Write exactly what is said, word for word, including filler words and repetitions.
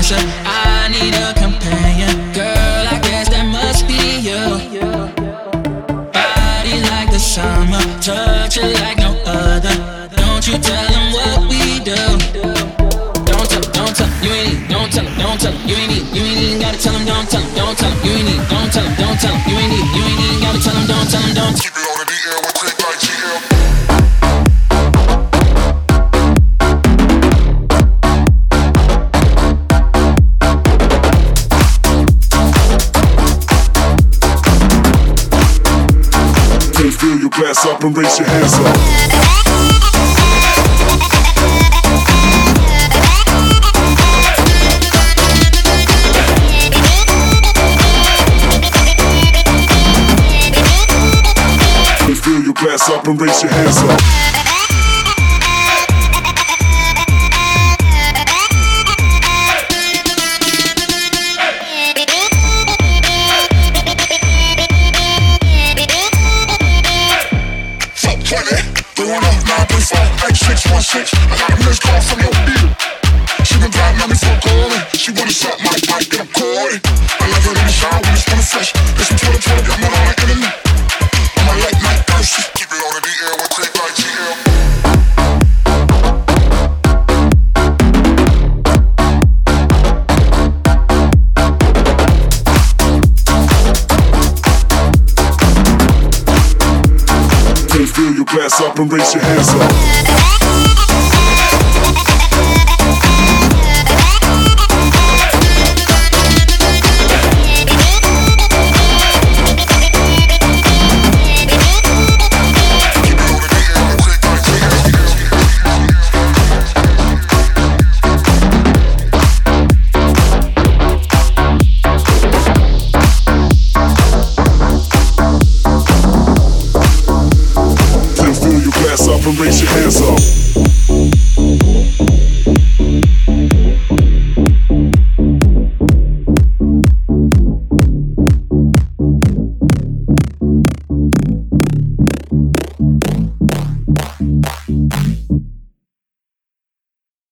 closer. I need a companion. Girl, I guess that must be you. Body like the summer, touch it like no other. Don't you tell them what we do. Don't tell them, don't tell them, you ain't need. Don't tell them, don't tell them, you ain't need. You ain't even gotta tell them, don't tell them, don't tell them, you ain't need. Don't tell them, don't tell them, you ain't need. You ain't even gotta tell them, don't tell them, don't. Keep it on the D L with Take Like G L. Fill your glass up and raise your hands up. Fill your glass up and raise your hands up. six one six, I got a missed call from your beat. She been driving on me for a calling. She wanna suck my mic and I'm calling. I love her in the shower when it's kinda fresh. It's from twenty twenty, I'm not on the internet. I'm a late night person. Keep it on the D L with Take Like G L. Fill your glass up and raise your hands up.